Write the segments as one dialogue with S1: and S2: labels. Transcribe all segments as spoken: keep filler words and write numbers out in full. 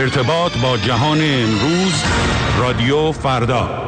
S1: ارتباط با جهان امروز، رادیو فردا.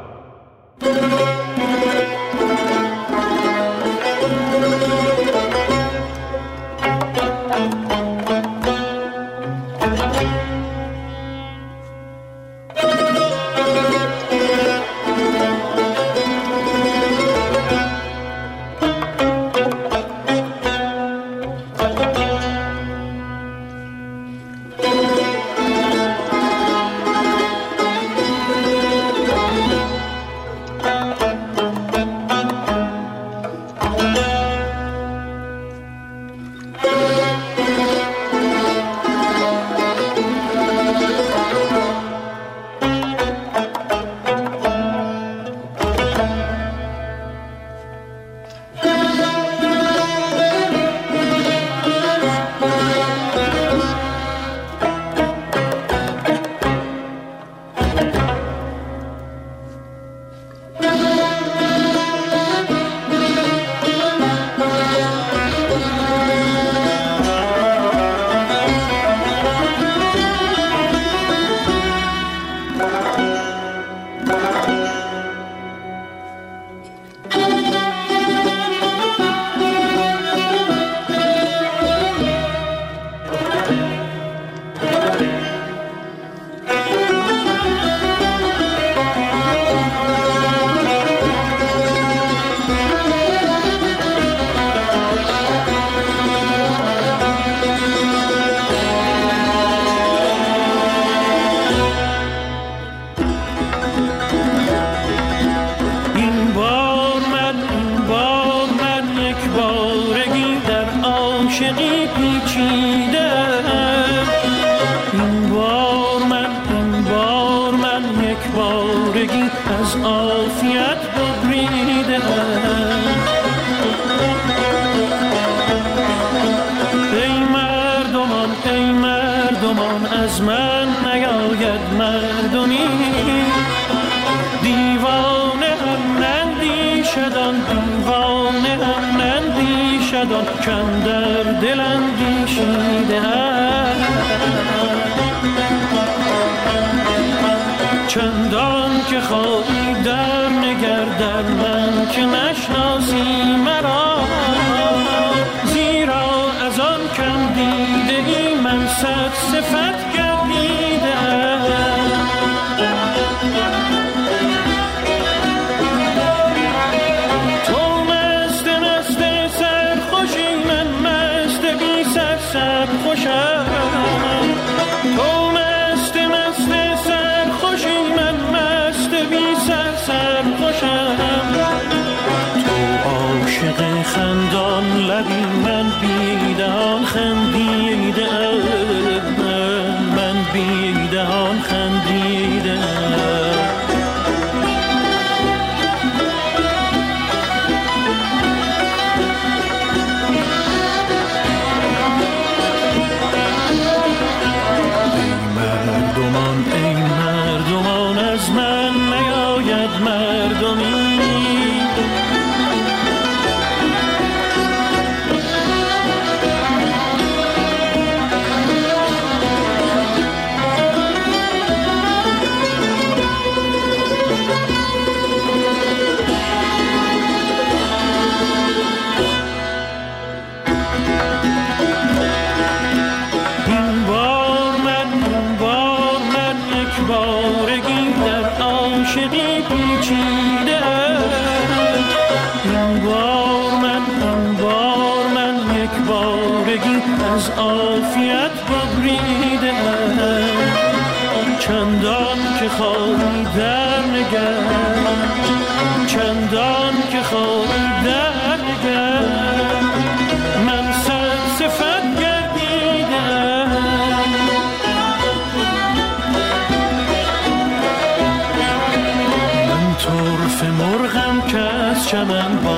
S2: چمن با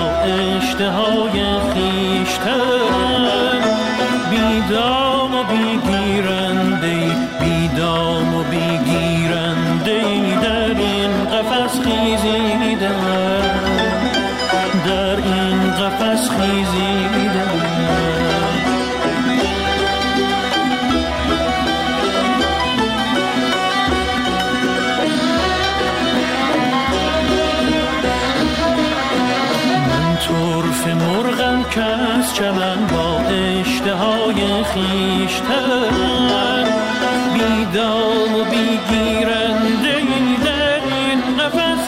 S2: اشتهای خیشتن بیدام و بیگیرنده بیدام و بیگیرنده در این قفس خیزیدن در این قفس خیزیدن خویشتن، بی دام و بی گیرنده در این نفس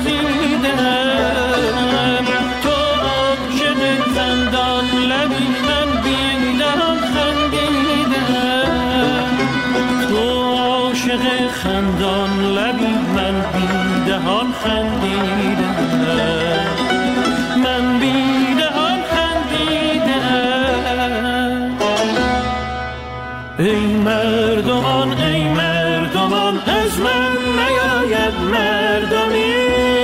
S2: خیزیدم. تو عاشق خندان لبی من بی دهان خندیدم، تو عاشق خندان لبی من بی دهان خندیدم، من بی دهان خندیدم. ای مردمان ای مردمان از من نیاید مردمی.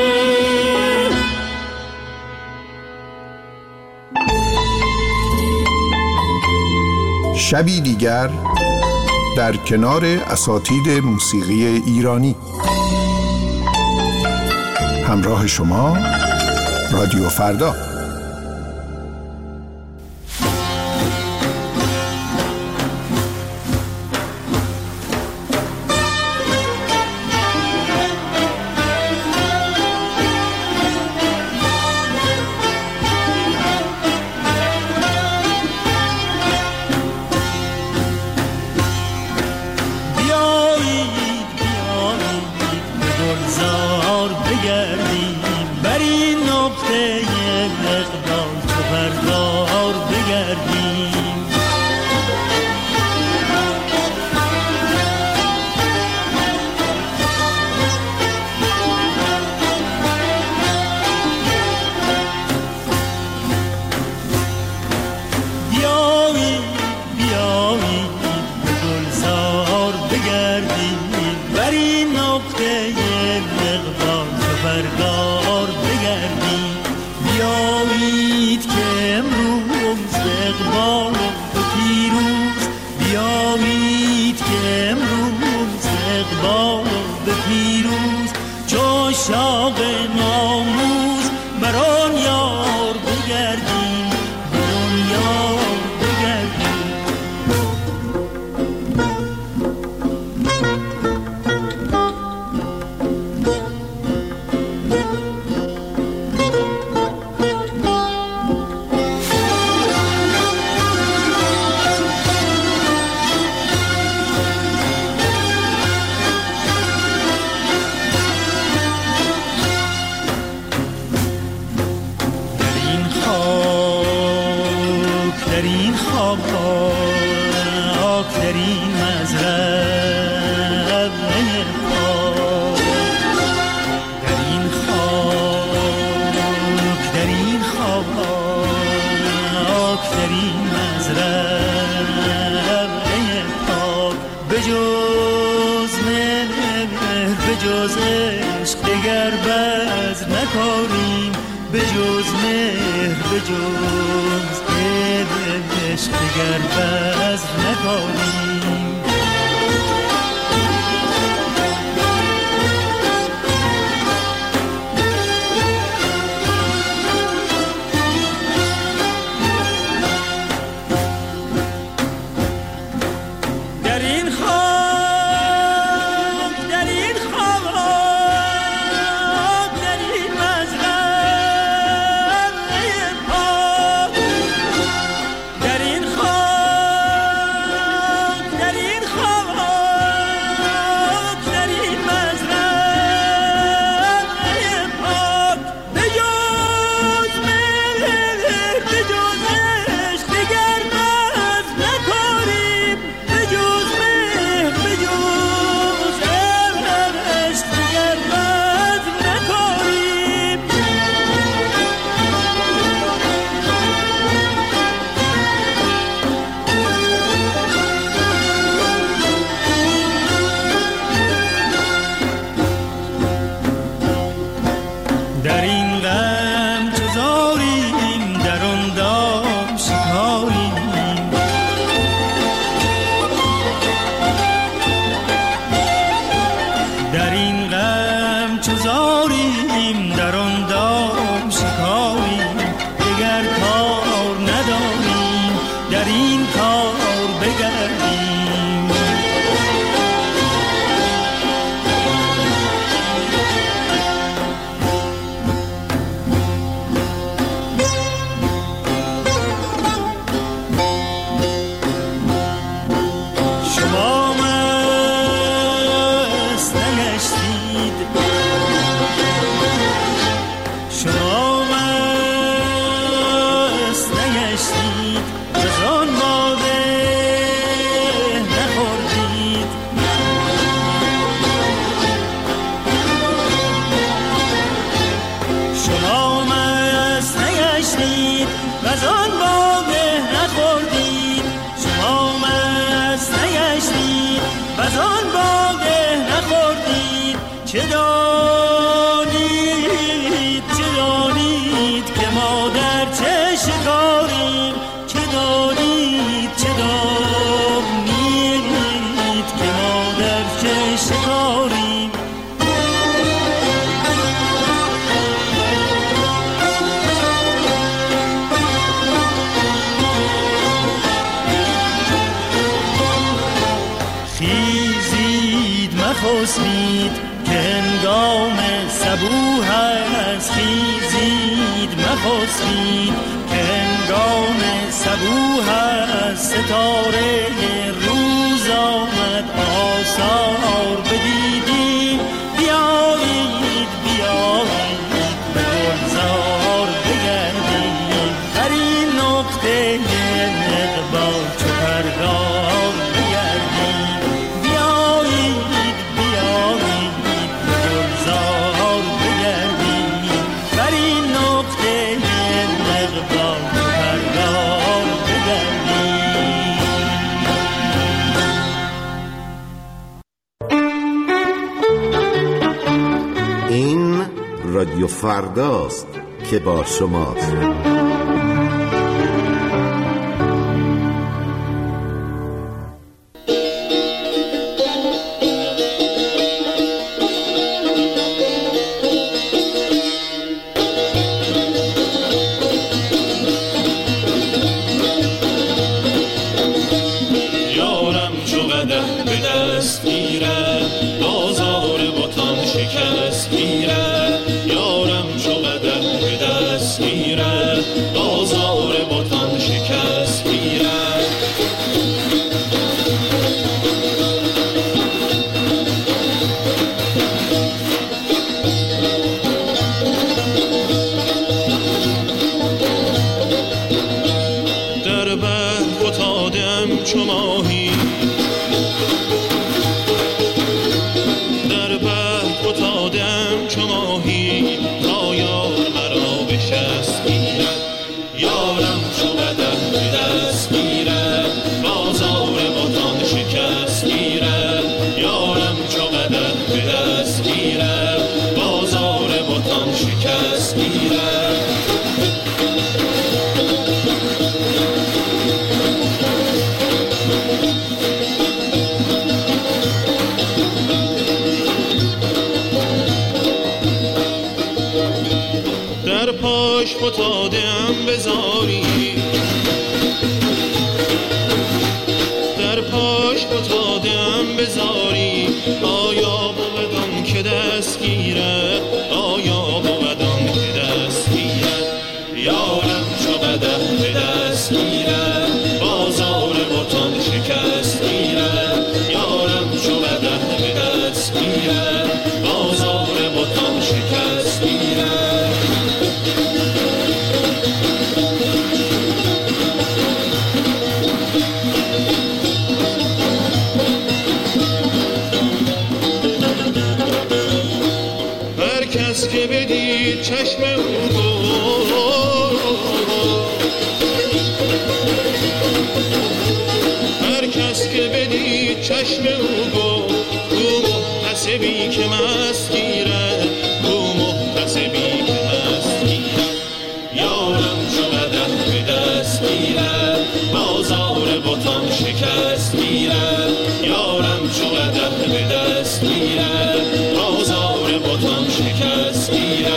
S3: شبی دیگر در کنار اساتید موسیقی ایرانی. همراه شما رادیو فردا.
S4: در
S2: از آن باده نخوردید چه دانید چه دانید که ما در چه شکاریم چه دانید چه دانید که ما در چه شکاریم خسبید که هنگام صبوح است خیزید مخسبید که هنگام صبوح است ستاره روز آمد آثار بدیدیم بیایید بیایید به گلزار بگردیم در این نقطه اقبال چو پرگار بگردیم
S4: این رادیو فرداست که با شماست.
S2: فتادم بزاری در پاش فتادم بزاری آیا بودم که دستگیره آیا بودم که دستگیره یارم چو قدم به دستگیره بازار بطان شکست گیره یارم چو قدم به دستگیره بازار بطان شکست گیره که بدید چشم او هر کس که بدید چشم او گو او محتسبی که مست گیره او محتسبی که مست گیره یارم چو قدم به دست گیره بازار بطان شکست گیره یارم چو قدم به دست گیره بازار بطان شکست گیره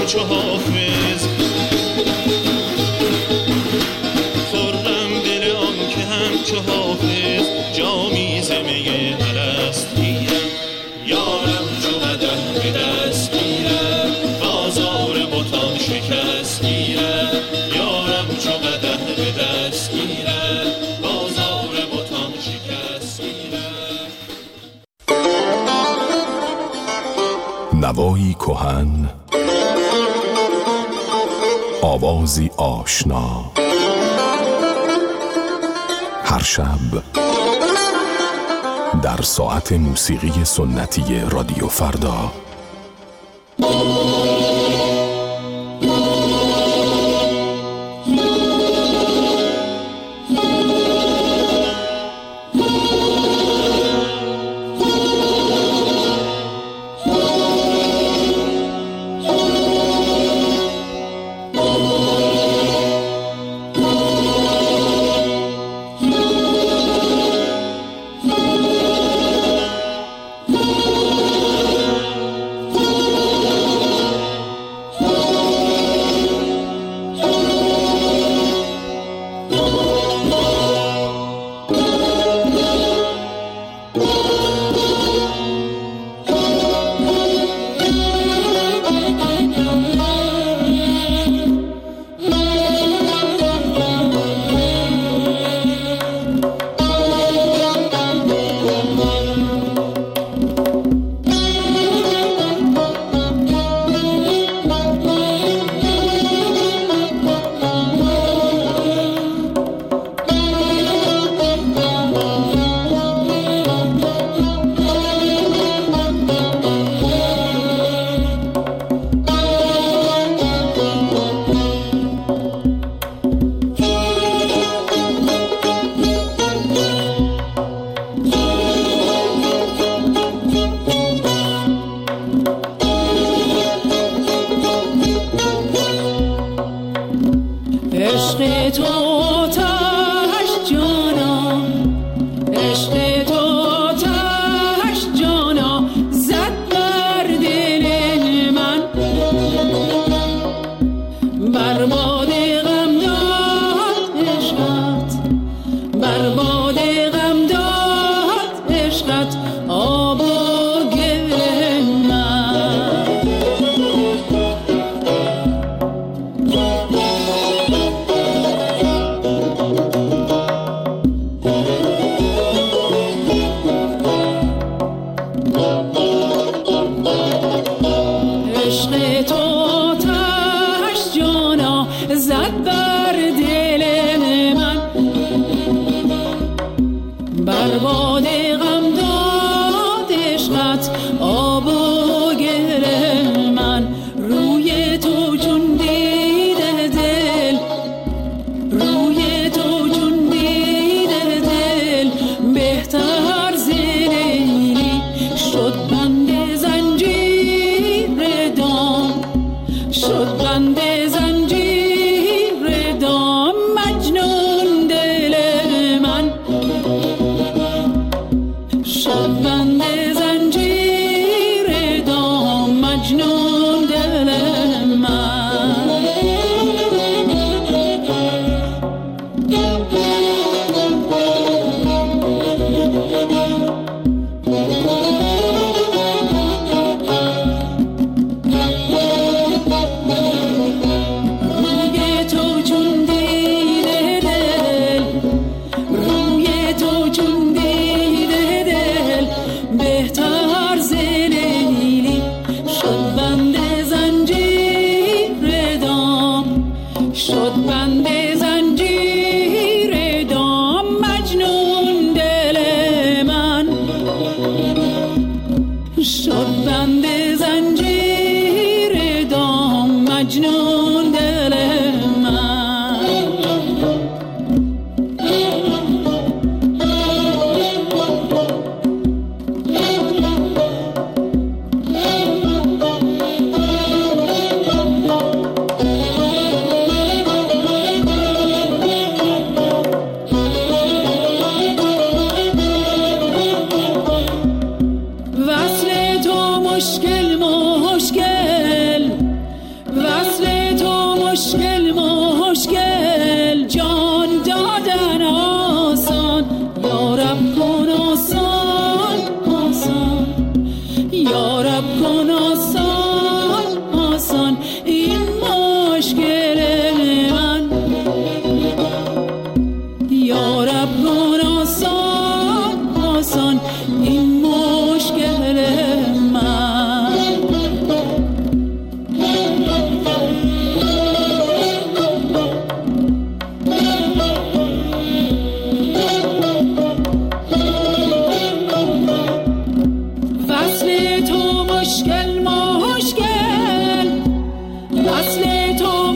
S2: همچو حافظ، خرم دل آن که همچو حافظ جامی ز می الست گیرم. یارم چو قدح به دست گیرم، بازار بتان شکست گیرم. یارم چو قدح به دست گیرم، بازار بتان شکست گیرم.
S5: نوایی کهن، آوازی آشنا، هر شب در ساعت موسیقی سنتی رادیو فردا.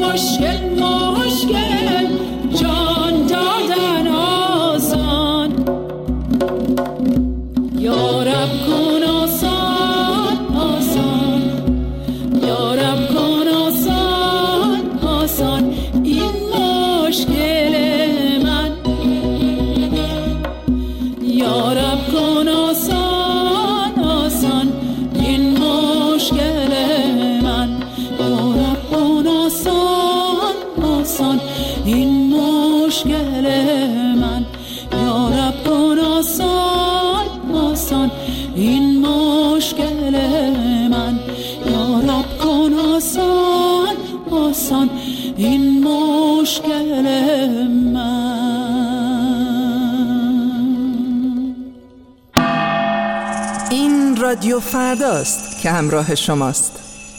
S6: مشکل مشکل جان دادن آسان یا رب کن آسان آسان یا رب کن آسان آسان این مشکل من یا رب کن آسان آسان این مشکل من یا رب کن آسان آسان این مشکل من یا رب کن آسان آسان این مشکل من یا رب کن آسان آسان این مشکل من.
S7: این رادیو فرداست که همراه شماست.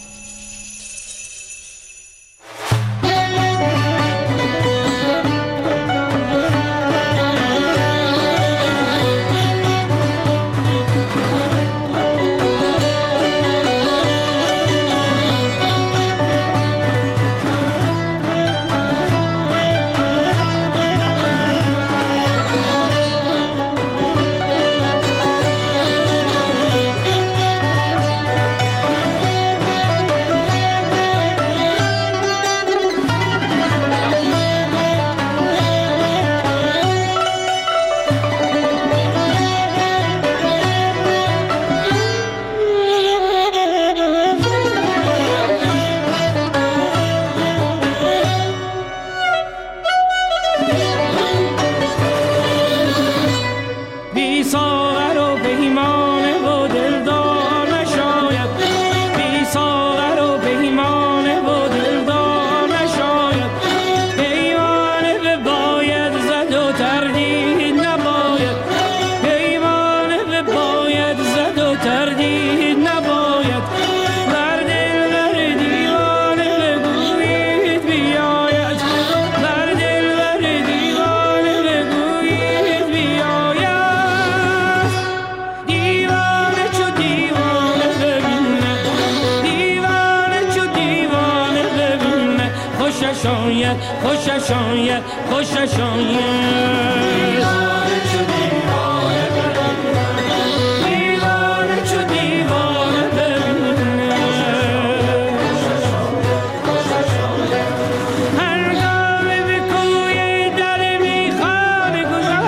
S2: شاید خوشش آید خوشش آید دیوانه چو دیوانه ببینه دیوانه چو دیوانه ببینه خوشش آید خوشش آید هنگامه به کوی در میخانه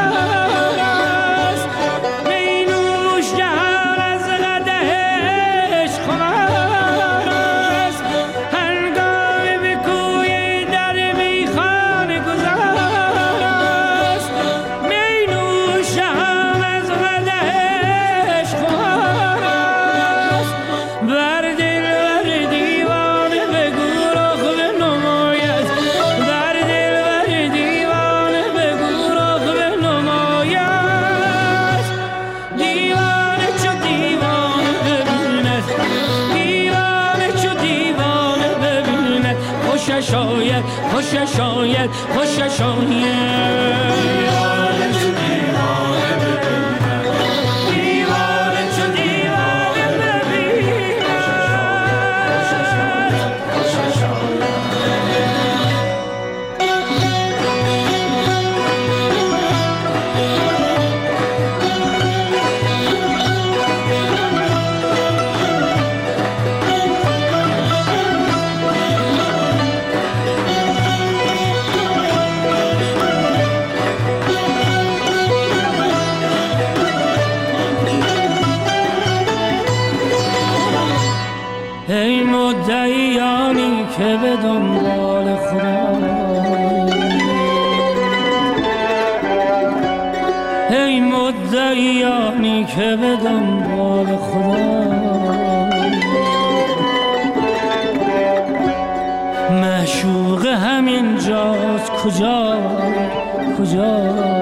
S2: گذاشت می نوش جهان از قدح عشق خمار است هنگامه به کوی خوشش آید خوشش آید خوشش آید دیوانه چو دیوانه ببینه دیوانه چو دیوانه ببینه خوشش آید خوشش آید ای مدعیانی که به دنبال خدا ای مدعیانی که به دنبال خدا معشوق همین جاست کجا کجا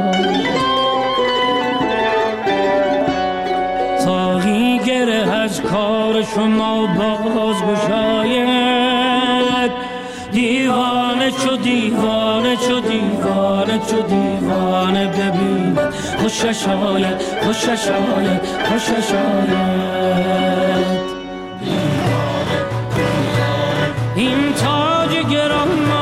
S2: ساقی گره از کار شما باز گشاید دیوانه چو دیوانه چو دیوانه چو دیوانه ببین خوشش آید خوشش آید خوشش آید این تاج گران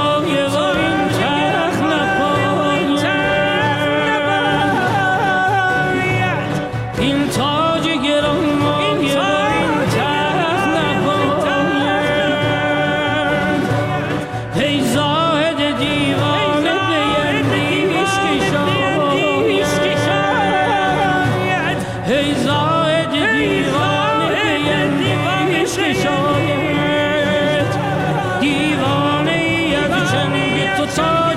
S8: آسان